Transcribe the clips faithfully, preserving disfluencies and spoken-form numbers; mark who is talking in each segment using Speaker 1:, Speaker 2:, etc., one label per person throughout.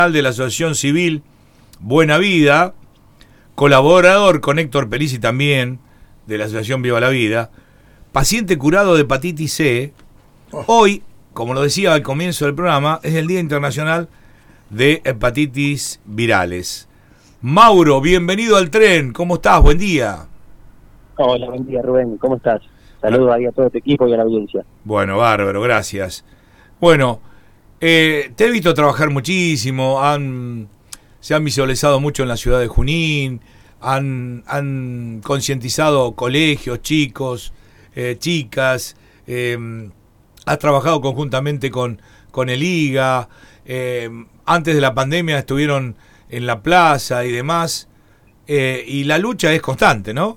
Speaker 1: de la Asociación Civil Buena Vida, colaborador con Héctor Pelisi también, de la Asociación Viva la Vida, paciente curado de hepatitis C. Hoy, como lo decía al comienzo del programa, es el Día Internacional de Hepatitis Virales. Mauro, bienvenido al tren, ¿cómo estás? Buen día.
Speaker 2: Hola, buen día, Rubén, ¿cómo estás? Saludos ahí a todo tu equipo y a la audiencia.
Speaker 1: Bueno, bárbaro, gracias. Bueno, eh, te he visto trabajar muchísimo, han, se han visualizado mucho en la ciudad de Junín, han, han concientizado colegios, chicos, eh, chicas, eh, has trabajado conjuntamente con, con el I G A, eh, antes de la pandemia estuvieron en la plaza y demás, eh, y la lucha es constante, ¿no?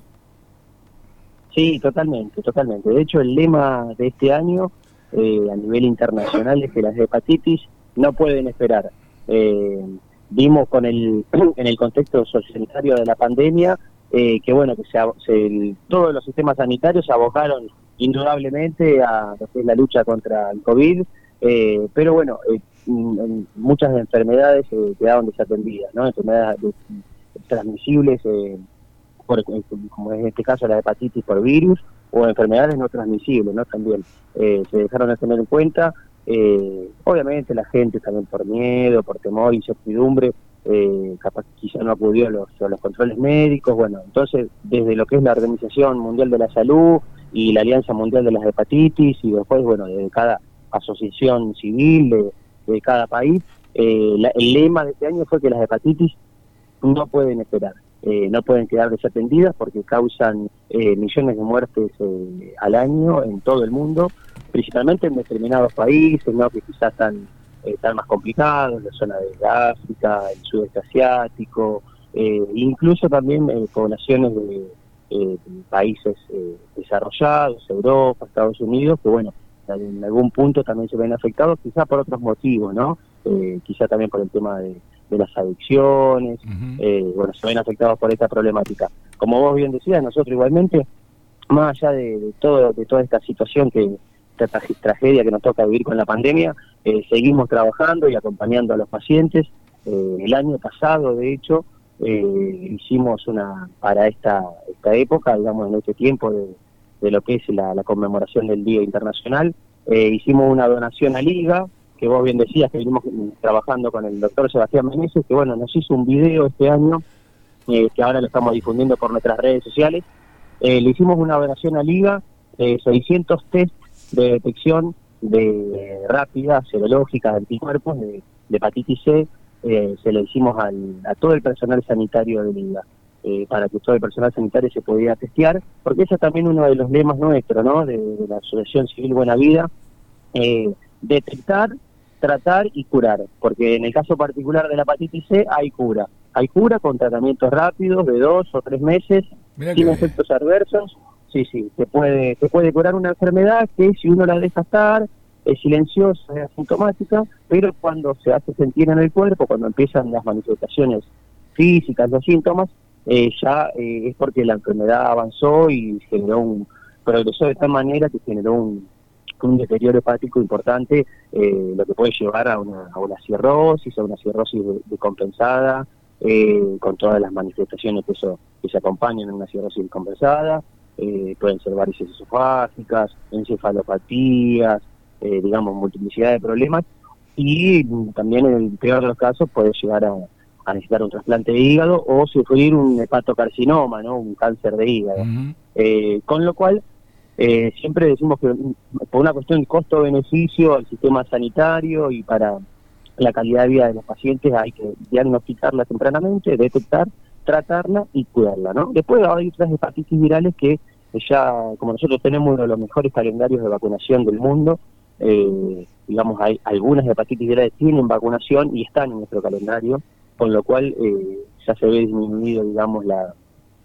Speaker 2: Sí, totalmente, totalmente. De hecho, el lema de este año eh, a nivel internacional es que las hepatitis no pueden esperar. Eh, vimos con el en el contexto sociosanitario de la pandemia eh, que bueno que se, se, el, todos los sistemas sanitarios se abocaron indudablemente a lo que es la lucha contra el COVID, eh, pero bueno, eh, en muchas enfermedades eh, quedaron desatendidas, ¿no? Enfermedades de, transmisibles, eh, por, como en este caso la hepatitis por virus, o enfermedades no transmisibles, ¿no? También eh, se dejaron de tener en cuenta. Eh, obviamente la gente también por miedo, por temor, incertidumbre, eh, capaz quizá no acudió a los, a los controles médicos. Bueno, entonces desde lo que es la Organización Mundial de la Salud y la Alianza Mundial de las Hepatitis, y después, bueno, de cada asociación civil de, de cada país, eh, la, el lema de este año fue que las hepatitis no pueden esperar. Eh, no pueden quedar desatendidas porque causan eh, millones de muertes eh, al año en todo el mundo, principalmente en determinados países, ¿no? Que quizás están, eh, están más complicados, la zona de África, el sudeste asiático, eh, incluso también eh, poblaciones de eh, países eh, desarrollados, Europa, Estados Unidos, que bueno, en algún punto también se ven afectados, quizás por otros motivos, ¿no? Eh, quizás también por el tema de de las adicciones, uh-huh. eh, bueno, se ven afectados por esta problemática. Como vos bien decías, nosotros igualmente, más allá de, de todo de toda esta situación, que esta tra- tragedia que nos toca vivir con la pandemia, eh, seguimos trabajando y acompañando a los pacientes. Eh, el año pasado, de hecho, eh, hicimos una, para esta esta época, digamos, en este tiempo de, de lo que es la, la conmemoración del Día Internacional, eh, hicimos una donación a Liga, que vos bien decías, que venimos trabajando con el doctor Sebastián Meneses, que bueno, nos hizo un video este año, eh, que ahora lo estamos difundiendo por nuestras redes sociales. Eh, le hicimos una donación a Liga, eh, seiscientos test de detección de rápida, serológica, de anticuerpos, de, de hepatitis C, eh, se lo hicimos al, a todo el personal sanitario de Liga, eh, para que todo el personal sanitario se pudiera testear, porque ese es también uno de los lemas nuestros, ¿no?, de, de la Asociación Civil Buena Vida, eh, detectar, tratar y curar, porque en el caso particular de la hepatitis C hay cura, hay cura con tratamientos rápidos de dos o tres meses, Mirá sin efectos adversos. Sí, sí, se puede, se puede curar una enfermedad que si uno la deja estar, es silenciosa, es asintomática, pero cuando se hace sentir en el cuerpo, cuando empiezan las manifestaciones físicas, los síntomas, eh, ya eh, es porque la enfermedad avanzó y generó un progresó de tal manera que generó un un deterioro hepático importante, eh, lo que puede llevar a una, a una cirrosis, a una cirrosis descompensada, eh, con todas las manifestaciones que eso que se acompañan en una cirrosis descompensada, eh, pueden ser varices esofágicas, encefalopatías, eh, digamos, multiplicidad de problemas, y también en el peor de los casos puede llegar a, a necesitar un trasplante de hígado o sufrir un hepatocarcinoma, ¿no?, un cáncer de hígado. Uh-huh. Eh, con lo cual, Eh, siempre decimos que por una cuestión de costo-beneficio al sistema sanitario y para la calidad de vida de los pacientes hay que diagnosticarla tempranamente, detectar, tratarla y cuidarla, ¿no? Después hay otras hepatitis virales que ya, como nosotros tenemos uno de los mejores calendarios de vacunación del mundo, eh, digamos, hay algunas hepatitis virales tienen vacunación y están en nuestro calendario, con lo cual eh, ya se ve disminuido, digamos, la,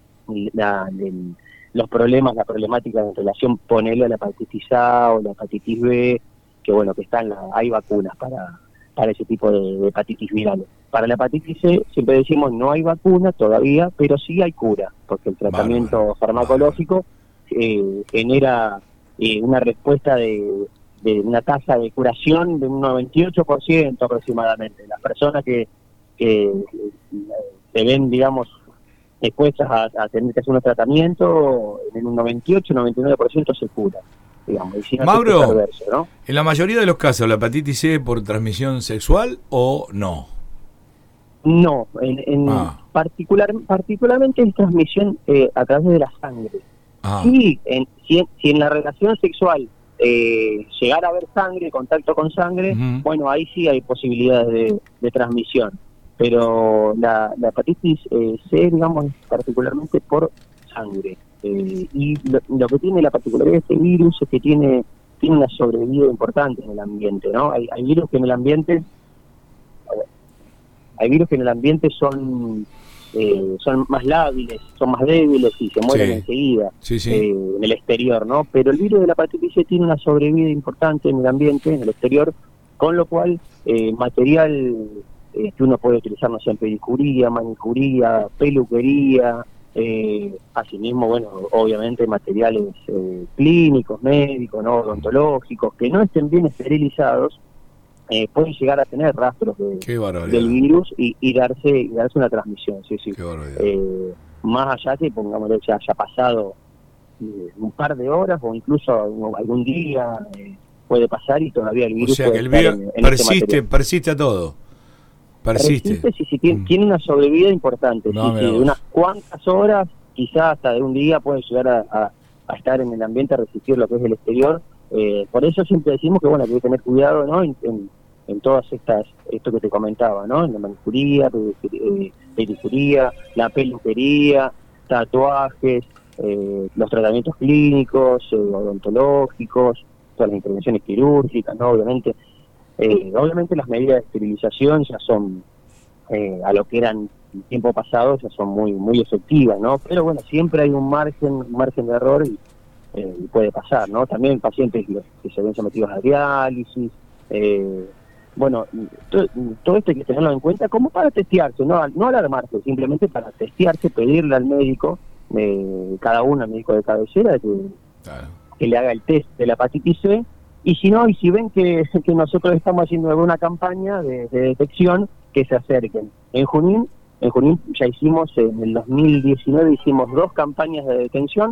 Speaker 2: la el, los problemas, la problemática en relación, ponerle a la hepatitis A o la hepatitis B, que bueno, que están, la, hay vacunas para, para ese tipo de, de hepatitis virales. Para la hepatitis C, siempre decimos, no hay vacuna todavía, pero sí hay cura, porque el tratamiento vale, farmacológico vale. Eh, genera eh, una respuesta de, de una tasa de curación de un noventa y ocho por ciento aproximadamente. Las personas que, que se ven, digamos, expuestas a, a tener que hacer un tratamiento, en un noventa y ocho noventa y nueve por ciento se cura, digamos. Y si no,
Speaker 1: Mauro,
Speaker 2: es perverso, ¿no?
Speaker 1: En la mayoría de los casos, ¿la hepatitis C por transmisión sexual o no?
Speaker 2: No, en, en
Speaker 1: ah.
Speaker 2: particular, particularmente es transmisión eh, a través de la sangre.
Speaker 1: Ah.
Speaker 2: Sí, en, si, si en la relación sexual eh, llegara a haber sangre, contacto con sangre, uh-huh. bueno, ahí sí hay posibilidades de, de transmisión. Pero la, la hepatitis eh, C, digamos, es particularmente por sangre. Eh, y lo, lo que tiene la particularidad de este virus es que tiene, tiene una sobrevida importante en el ambiente, ¿no? Hay, hay virus que en el ambiente... Hay virus que en el ambiente son eh, son más lábiles, son más débiles y se mueren
Speaker 1: sí.
Speaker 2: enseguida
Speaker 1: sí, sí.
Speaker 2: Eh, en el exterior, ¿no? Pero el virus de la hepatitis C tiene una sobrevida importante en el ambiente, en el exterior, con lo cual eh, material eh, que uno puede utilizar, no sé, en pedicuría, manicuría, peluquería, eh, asimismo, bueno, obviamente materiales eh, clínicos, médicos, ¿no? Odontológicos, que no estén bien esterilizados, Eh, pueden llegar a tener rastros de, del virus y, y darse y darse una transmisión, sí, sí. Eh, más allá que, pongámosle, ya haya pasado eh, un par de horas o incluso algún día eh, puede pasar y todavía el virus
Speaker 1: o sea
Speaker 2: puede
Speaker 1: que el virus
Speaker 2: en, en
Speaker 1: persiste,
Speaker 2: este
Speaker 1: persiste a todo. Persiste.
Speaker 2: Persiste, sí, sí, tiene, mm. tiene una sobrevida importante,
Speaker 1: no,
Speaker 2: sí, sí, de unas cuantas horas, quizás hasta de un día puede llegar a, a, a estar en el ambiente, a resistir lo que es el exterior. Eh, por eso siempre decimos que, bueno, hay que tener cuidado, ¿no? En, en, en todas estas, esto que te comentaba, ¿no? En la manicuría, pedicuría, la peluquería, tatuajes, eh, los tratamientos clínicos, eh, odontológicos, todas las intervenciones quirúrgicas, ¿no? Obviamente, eh, obviamente las medidas de esterilización ya son, eh, a lo que eran en tiempo pasado, ya son muy muy efectivas, ¿no? Pero bueno, siempre hay un margen, un margen de error y, eh, y puede pasar, ¿no? También pacientes que se ven sometidos a diálisis, eh, bueno, todo, todo esto hay que tenerlo en cuenta como para testearse, no, no alarmarse, simplemente para testearse, pedirle al médico, eh, cada uno, al médico de cabecera, que, claro. que le haga el test de la hepatitis C, y si no, y si ven que, que nosotros estamos haciendo alguna campaña de, de detección, que se acerquen. En Junín, en Junín ya hicimos, en el dos mil diecinueve hicimos dos campañas de detención,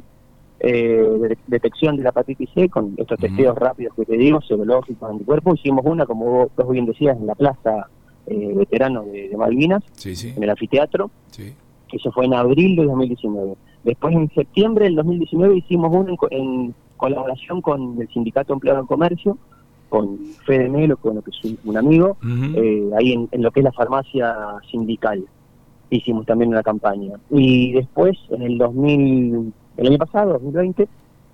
Speaker 2: Eh, de detección de la hepatitis C con estos testeos uh-huh. rápidos que te digo, serológicos, anticuerpos. Hicimos una, como vos, vos bien decías, en la plaza eh, veterano de, de Malvinas,
Speaker 1: sí, sí.
Speaker 2: en el anfiteatro,
Speaker 1: sí.
Speaker 2: eso fue en abril de dos mil diecinueve. Después, en septiembre del dos mil diecinueve, hicimos una en, en colaboración con el Sindicato Empleado del Comercio, con Fede Melo, que, bueno, que es un, un amigo, uh-huh. eh, ahí en, en lo que es la farmacia sindical. Hicimos también una campaña. Y después, en el dos mil... El año pasado, dos mil veinte,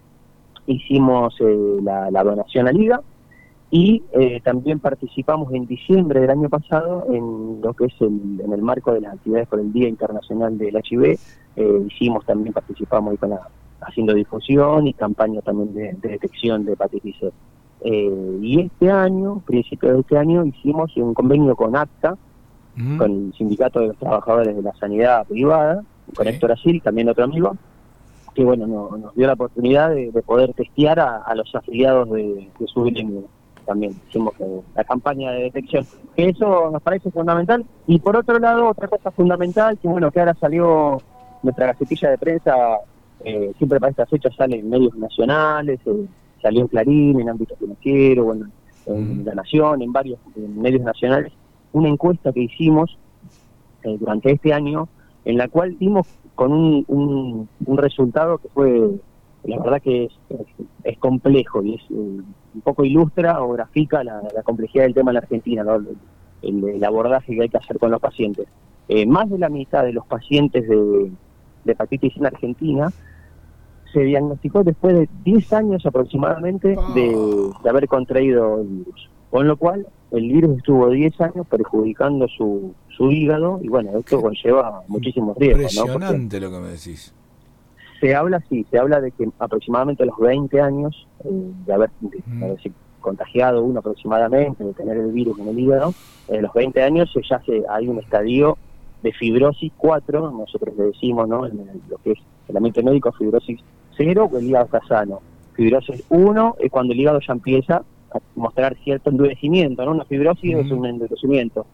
Speaker 2: hicimos eh, la, la donación a Liga y eh, también participamos en diciembre del año pasado en lo que es el, en el marco de las actividades por el Día Internacional del H I V. Eh, hicimos también, participamos ahí con la, haciendo difusión y campaña también de, de detección de hepatitis C. Eh, y este año, principios de este año, hicimos un convenio con ACTA, uh-huh. con el Sindicato de los Trabajadores de la Sanidad Privada, con sí. Héctor Asil, también otro amigo, que bueno, no, nos dio la oportunidad de, de poder testear a, a los afiliados de, de su gremio. También hicimos eh, la campaña de detección, que eso nos parece fundamental. Y por otro lado, otra cosa fundamental, que bueno, que ahora salió nuestra gacetilla de prensa, eh, siempre para estas fechas sale en medios nacionales, eh, salió en Clarín, en ámbito financiero, bueno, en mm. La Nación, en varios en medios nacionales, una encuesta que hicimos eh, durante este año, en la cual dimos con un, un, un resultado que fue, la verdad que es, es, es complejo y es un poco ilustra o grafica la, la complejidad del tema en la Argentina, ¿no? el, el, el abordaje que hay que hacer con los pacientes. Eh, más de la mitad de los pacientes de, de hepatitis en Argentina se diagnosticó después de diez años aproximadamente de, de haber contraído el virus, con lo cual el virus estuvo diez años perjudicando su, su hígado y bueno, esto Qué conlleva muchísimos riesgos.
Speaker 1: Impresionante,
Speaker 2: ¿no?
Speaker 1: Lo que me decís.
Speaker 2: Se habla, sí, se habla de que aproximadamente a los veinte años eh, de haber, de, mm. haber contagiado uno aproximadamente, de tener el virus en el hígado, a eh, los veinte años ya se, hay un estadio de fibrosis cuatro, nosotros le decimos, ¿no? En el, lo que es el ambiente médico, fibrosis cero, o el hígado está sano. Fibrosis uno es cuando el hígado ya empieza mostrar cierto endurecimiento, ¿no? Una fibrosis uh-huh. es un endurecimiento.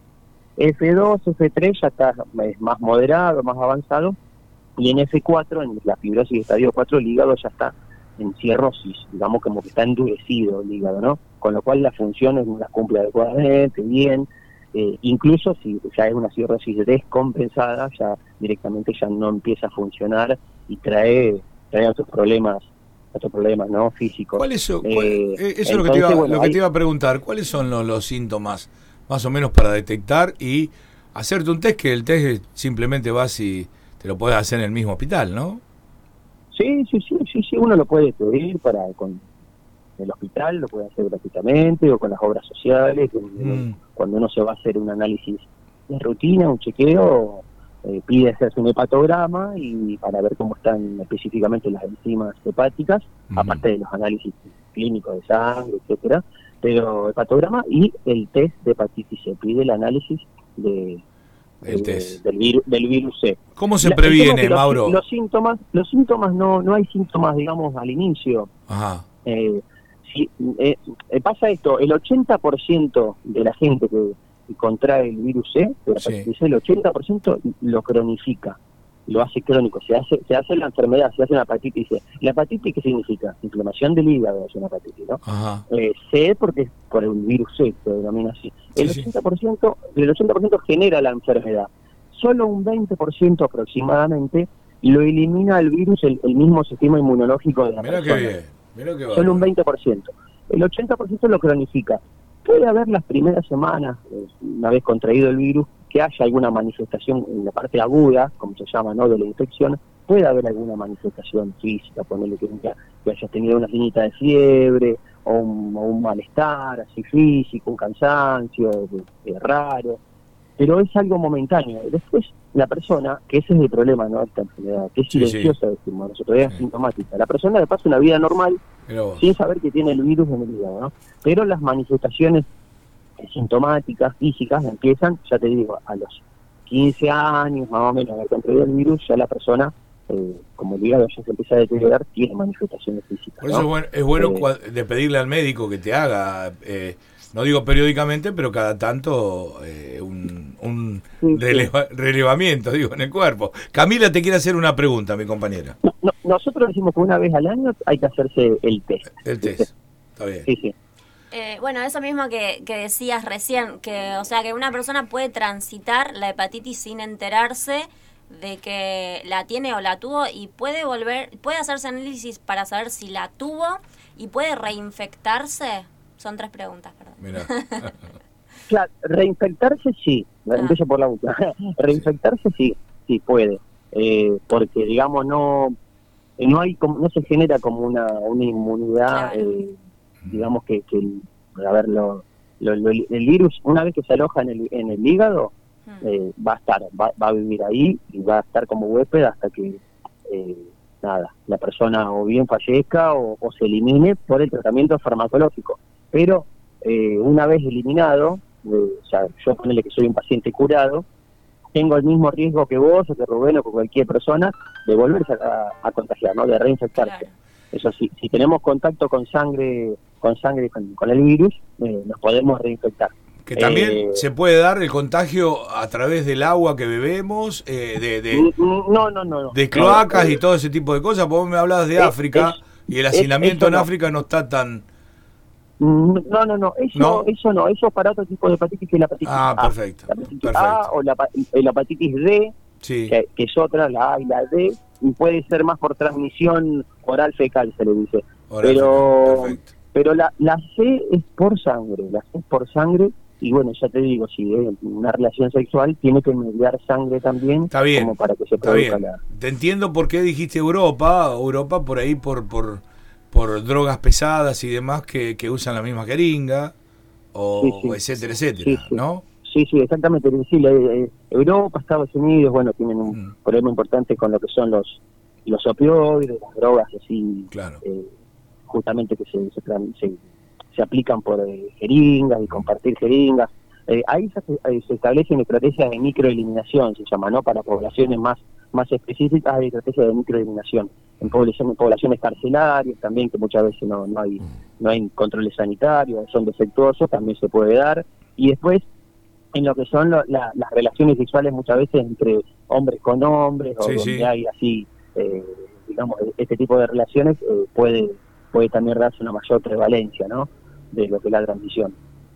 Speaker 2: F dos, F tres ya está es más moderado, más avanzado, y en F cuatro, en la fibrosis de estadio cuatro, el hígado ya está en cirrosis, digamos como que está endurecido el hígado, ¿no? Con lo cual las funciones no las cumple adecuadamente, bien, eh, incluso si ya es una cirrosis descompensada, ya directamente ya no empieza a funcionar y trae, trae otros problemas, otros problemas, ¿no? Físicos.
Speaker 1: ¿Cuál es eso? ¿Cuál, eh, eso es lo que, te iba, bueno, lo que hay... te iba a preguntar, ¿cuáles son los, los síntomas más o menos para detectar y hacerte un test, que el test simplemente vas y te lo puedes hacer en el mismo hospital, ¿no?
Speaker 2: Sí, sí, sí, sí, sí, uno lo puede pedir para con el hospital, lo puede hacer gratuitamente o con las obras sociales, mm. cuando uno se va a hacer un análisis de rutina, un chequeo, eh, pide hacerse un hepatograma y para ver cómo están específicamente las enzimas hepáticas, mm. aparte de los análisis clínicos de sangre, etcétera, pero hepatograma y el test de hepatitis C, pide el análisis de
Speaker 1: el
Speaker 2: de,
Speaker 1: test.
Speaker 2: Del, virus, del virus C.
Speaker 1: ¿Cómo se previene,
Speaker 2: los,
Speaker 1: Mauro?
Speaker 2: Los síntomas, los síntomas no, no hay síntomas, digamos, al inicio.
Speaker 1: Ajá.
Speaker 2: Eh, si, eh, eh, pasa esto, el ochenta por ciento de la gente que, que contrae el virus C, de la hepatitis C, el ochenta por ciento lo cronifica, lo hace crónico, se hace se hace la enfermedad, se hace una hepatitis C. ¿La hepatitis qué significa? Inflamación del hígado es una hepatitis, ¿no?
Speaker 1: Ajá.
Speaker 2: Eh, C porque es por el virus C, se denomina así. El
Speaker 1: sí,
Speaker 2: ochenta por ciento, el ochenta por ciento genera la enfermedad. Solo un veinte por ciento aproximadamente lo elimina el virus el, el mismo sistema inmunológico de la
Speaker 1: Mirá
Speaker 2: persona.
Speaker 1: Qué bien. Mirá qué
Speaker 2: Solo un veinte por ciento. El ochenta por ciento lo cronifica. Puede haber las primeras semanas, una vez contraído el virus, que haya alguna manifestación en la parte aguda, como se llama, ¿no?, de la infección. Puede haber alguna manifestación física, ponerle que, que hayas tenido una finita de fiebre, o un, o un malestar así físico, un cansancio eh, raro, pero es algo momentáneo. Después la persona, que ese es el problema, ¿no?, esta enfermedad, que es silenciosa, sí, sí. decimos nosotros, es asintomática. La persona le pasa una vida normal sin saber que tiene el virus en el hígado, ¿no? Pero las manifestaciones sintomáticas, físicas, empiezan, ya te digo, a los quince años, más o menos, de contraído el virus, ya la persona, eh, como el hígado ya se empieza a deteriorar, tiene manifestaciones físicas.
Speaker 1: Por eso, ¿no?, es bueno, es bueno eh, de pedirle al médico que te haga, eh, no digo periódicamente, pero cada tanto eh, un, un sí, releva, sí. relevamiento, digo, en el cuerpo. Camila te quiere hacer una pregunta, mi compañera.
Speaker 2: No, no, nosotros decimos que una vez al año hay que hacerse el test.
Speaker 1: El test, ¿sí? Está bien.
Speaker 2: Sí, sí.
Speaker 3: Eh, bueno, eso mismo que, que decías recién, que o sea que una persona puede transitar la hepatitis sin enterarse de que la tiene o la tuvo, y puede volver, puede hacerse análisis para saber si la tuvo y puede reinfectarse. Son tres preguntas, perdón.
Speaker 1: Mirá.
Speaker 2: Claro, reinfectarse sí, ah. empiezo por la última. Reinfectarse sí, sí puede, eh, porque digamos no no hay como, no se genera como una una inmunidad. Claro. Eh, digamos que, que el, a ver, lo, lo, lo, el virus, una vez que se aloja en el, en el hígado, eh, va a estar, va, va a vivir ahí y va a estar como huésped hasta que, eh, nada, la persona o bien fallezca o, o se elimine por el tratamiento farmacológico. Pero eh, una vez eliminado, eh, o sea, yo ponele que soy un paciente curado, tengo el mismo riesgo que vos o que Rubén o que cualquier persona de volverse a, a contagiar, ¿no?, de reinfectarse. Claro. Eso sí, si tenemos contacto con sangre con sangre con, con el virus, eh, nos podemos reinfectar.
Speaker 1: Que también eh, se puede dar el contagio a través del agua que bebemos, eh, de, de,
Speaker 2: no, no, no, no,
Speaker 1: de cloacas
Speaker 2: no,
Speaker 1: y todo ese tipo de cosas. Vos me hablabas de es, África es, y el hacinamiento en no. África no está tan...
Speaker 2: No, no, no, eso no, eso no, eso es para otro tipo de hepatitis que la hepatitis
Speaker 1: ah,
Speaker 2: A.
Speaker 1: Perfecto,
Speaker 2: la hepatitis
Speaker 1: perfecto.
Speaker 2: A o la, la hepatitis D,
Speaker 1: sí.
Speaker 2: que, que es otra, la A y la D, y puede ser más por transmisión oral fecal, se le dice. Oral pero fecal, pero la, la C es por sangre, la C es por sangre, y bueno, ya te digo, si es una relación sexual, tiene que mediar sangre también. Está bien, como para que se produzca la...
Speaker 1: Te entiendo por qué dijiste Europa, Europa por ahí por por por drogas pesadas y demás que, que usan la misma jeringa, o sí, sí. etcétera, etcétera, sí, sí. ¿no?
Speaker 2: Sí, sí, exactamente. Sí, la, eh, Europa, Estados Unidos, bueno, tienen un mm. problema importante con lo que son los los opioides, las drogas así,
Speaker 1: claro.
Speaker 2: eh, justamente que se se, se, se aplican por eh, jeringas y compartir jeringas. Eh, ahí se, eh, se establecen estrategias de microeliminación, se llama, ¿no? Para poblaciones más más específicas hay estrategias de microeliminación. En poblaciones, en poblaciones carcelarias también, que muchas veces no, no hay no hay controles sanitarios, son defectuosos, también se puede dar. Y después, en lo que son lo, la, las relaciones sexuales muchas veces entre hombres con hombres, o
Speaker 1: sí,
Speaker 2: donde
Speaker 1: sí.
Speaker 2: hay así, eh, digamos, este tipo de relaciones, eh, puede puede también darse una mayor prevalencia, ¿no?, de lo que es la transmisión.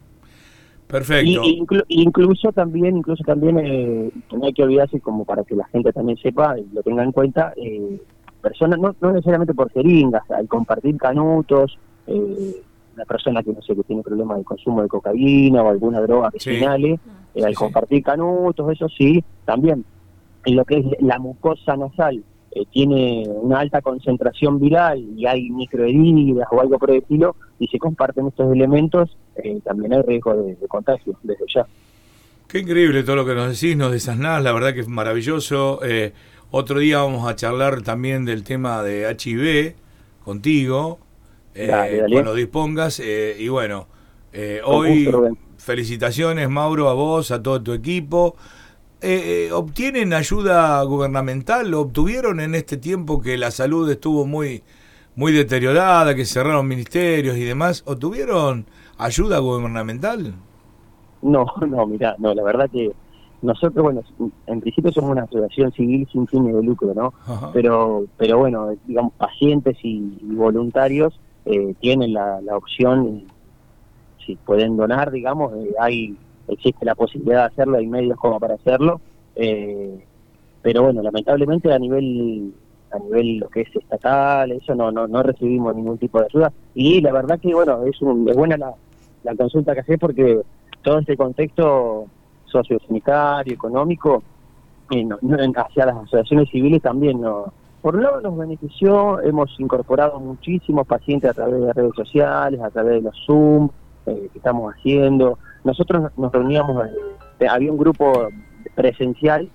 Speaker 1: Perfecto.
Speaker 2: Y, inclu, incluso también, incluso también eh, no hay que olvidarse, como para que la gente también sepa y lo tenga en cuenta, eh, personas, no, no necesariamente por jeringas, al compartir canutos, eh, una persona que no sé, que tiene problemas de consumo de cocaína o alguna droga que
Speaker 1: Sí.
Speaker 2: señale, eh,
Speaker 1: Sí,
Speaker 2: al
Speaker 1: sí.
Speaker 2: compartir canutos, eso sí, también. En lo que es la mucosa nasal, eh, tiene una alta concentración viral y hay microheridas o algo por el estilo, y se comparten estos elementos, eh, también hay riesgo de, de contagio desde ya.
Speaker 1: Qué increíble todo lo que nos decís, nos desasnás, la verdad que es maravilloso. Eh, otro día vamos a charlar también del tema de H I V contigo, eh,
Speaker 2: Dale, dale.
Speaker 1: cuando dispongas. Eh, y bueno, eh,
Speaker 2: Con
Speaker 1: hoy
Speaker 2: gusto, Rubén.
Speaker 1: felicitaciones, Mauro, a vos, a todo tu equipo. Eh, eh, ¿Obtienen ayuda gubernamental? ¿Lo obtuvieron en este tiempo que la salud estuvo muy, muy deteriorada, que cerraron ministerios y demás? ¿Obtuvieron ayuda gubernamental?
Speaker 2: No, no, mirá, no, la verdad que nosotros, bueno, en principio somos una asociación civil sin fines de lucro, ¿no?
Speaker 1: Ajá.
Speaker 2: Pero, pero bueno, digamos, pacientes y, y voluntarios eh, tienen la, la opción, si pueden donar, digamos, eh, hay existe la posibilidad de hacerlo, hay medios como para hacerlo, eh, pero bueno, lamentablemente a nivel a nivel lo que es estatal, eso no no no recibimos ningún tipo de ayuda, y la verdad que bueno, es, un, es buena la, la consulta que haces, porque todo este contexto sociosanitario, económico, eh, no, no, hacia las asociaciones civiles también no. Por un lado nos benefició, hemos incorporado muchísimos pacientes a través de redes sociales, a través de los Zoom eh, que estamos haciendo. Nosotros nos reuníamos, eh, había un grupo presencial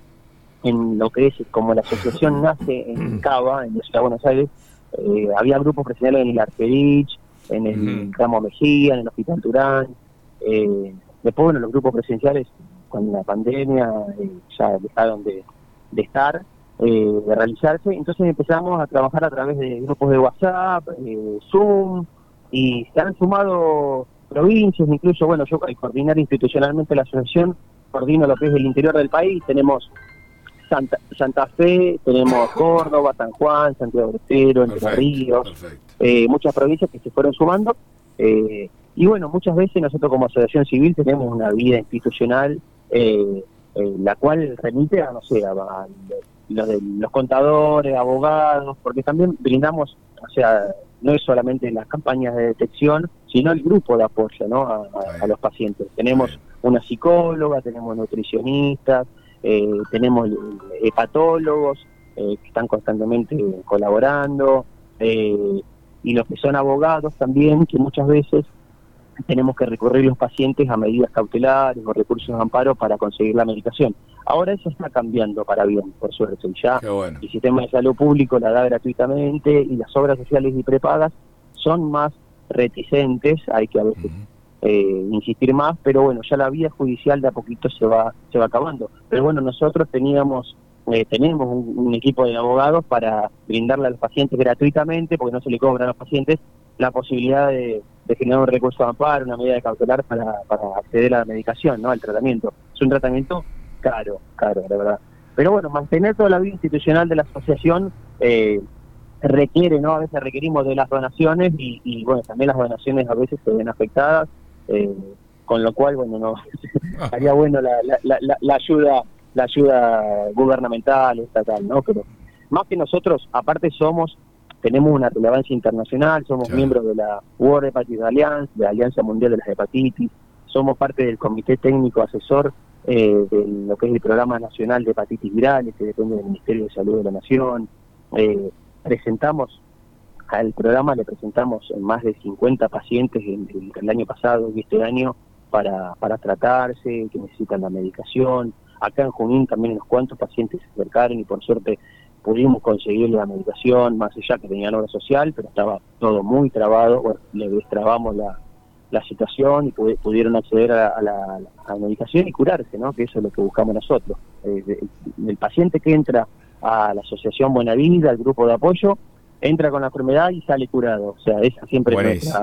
Speaker 2: en lo que es, como la asociación nace en Cava, en la ciudad de Buenos Aires, eh, había grupos presenciales en el Argerich, en el Ramo Mejía, en el Hospital Turán, eh, después bueno, los grupos presenciales con la pandemia eh, ya dejaron de, de estar, eh, de realizarse, entonces empezamos a trabajar a través de grupos de WhatsApp, eh, Zoom, y se han sumado provincias, incluso, bueno, yo al coordinar institucionalmente la asociación, coordino lo que es el interior del país, tenemos Santa, Santa Fe, tenemos Córdoba, San Juan, Santiago del Estero, Entre Ríos, eh, muchas provincias que se fueron sumando, eh, y bueno, muchas veces nosotros como asociación civil tenemos una vida institucional, eh, eh, la cual remite a, no sé, a, a los, de, los contadores, abogados, porque también brindamos, o sea, no es solamente las campañas de detección, sino el grupo de apoyo, ¿no?, a, a, a los pacientes. Tenemos una psicóloga, tenemos nutricionistas, eh, tenemos hepatólogos eh, que están constantemente colaborando, eh, y los que son abogados también, que muchas veces tenemos que recurrir los pacientes a medidas cautelares o recursos de amparo para conseguir la medicación. Ahora eso está cambiando para bien, por suerte. Ya
Speaker 1: bueno.
Speaker 2: El sistema de salud público la da gratuitamente y las obras sociales y prepagas son más reticentes, hay que a veces uh-huh. eh, insistir más, pero bueno, ya la vía judicial de a poquito se va se va acabando. Pero bueno, nosotros teníamos eh, tenemos un, un equipo de abogados para brindarle a los pacientes gratuitamente, porque no se le cobran a los pacientes, la posibilidad de, de generar un recurso de amparo, una medida de cautelar para, para acceder a la medicación, ¿no?, al tratamiento. Es un tratamiento caro, caro, la verdad. Pero bueno, mantener toda la vida institucional de la asociación eh, requiere, ¿no? A veces requerimos de las donaciones y, y bueno, también las donaciones a veces se ven afectadas, eh, con lo cual, bueno, no estaría bueno la, la, la, la ayuda la ayuda gubernamental, estatal, ¿no? Pero más que nosotros, aparte somos tenemos una relevancia internacional, somos claro. miembros de la World Hepatitis Alliance, de la Alianza Mundial de las Hepatitis, somos parte del Comité Técnico Asesor eh, de lo que es el Programa Nacional de Hepatitis Virales, que depende del Ministerio de Salud de la Nación. Eh, presentamos, al programa le presentamos más de cincuenta pacientes el, el, el año pasado y este año para, para tratarse, que necesitan la medicación. Acá en Junín también unos cuantos pacientes se acercaron y por suerte pudimos conseguir la medicación, más allá que tenían obra social, pero estaba todo muy trabado. Bueno, le destrabamos la, la situación y pudieron acceder a, a, la, a la medicación y curarse, ¿no?, que eso es lo que buscamos nosotros. Eh, el, el paciente que entra a la Asociación Buena Vida, al grupo de apoyo, entra con la enfermedad y sale curado. O sea, esa siempre es nuestra,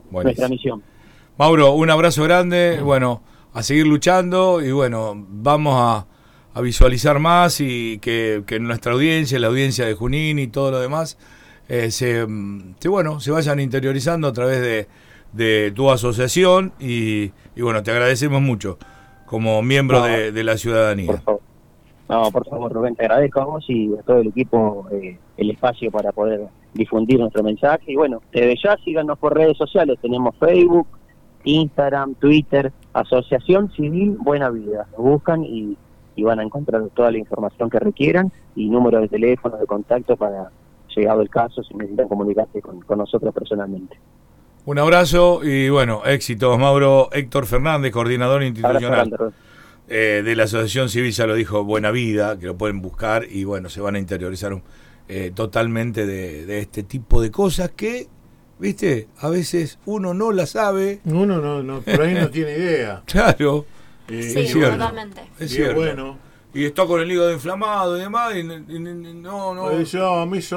Speaker 2: Buenísimo. Nuestra misión.
Speaker 1: Mauro, un abrazo grande, bueno, a seguir luchando y bueno, vamos a, a visualizar más y que, que nuestra audiencia, la audiencia de Junín y todo lo demás, eh, se, se, bueno, se vayan interiorizando a través de, de tu asociación y, y bueno, te agradecemos mucho como miembro no, de, de la ciudadanía.
Speaker 2: Por favor. No, por favor, Rubén, te agradezco a vos y a todo el equipo eh, el espacio para poder difundir nuestro mensaje. Y bueno, desde ya síganos por redes sociales. Tenemos Facebook, Instagram, Twitter, Asociación Civil Buena Vida. Nos buscan y, y van a encontrar toda la información que requieran y número de teléfono, de contacto para, llegado el caso, si necesitan comunicarse con, con nosotros personalmente.
Speaker 1: Un abrazo y bueno, éxitos. Mauro Héctor Fernández, coordinador institucional eh, de la Asociación Civil, ya lo dijo, Buena Vida, que lo pueden buscar y bueno, se van a interiorizar eh, totalmente de, de este tipo de cosas que, viste, a veces uno no la sabe.
Speaker 4: Uno no, no por ahí no tiene idea.
Speaker 1: Claro.
Speaker 3: Eh, sí,
Speaker 1: es cierto.
Speaker 3: totalmente.
Speaker 1: Es cierto.
Speaker 4: Bueno.
Speaker 1: Y está con el hígado inflamado y demás y, y, y no, no.
Speaker 4: Pues yo, a mí yo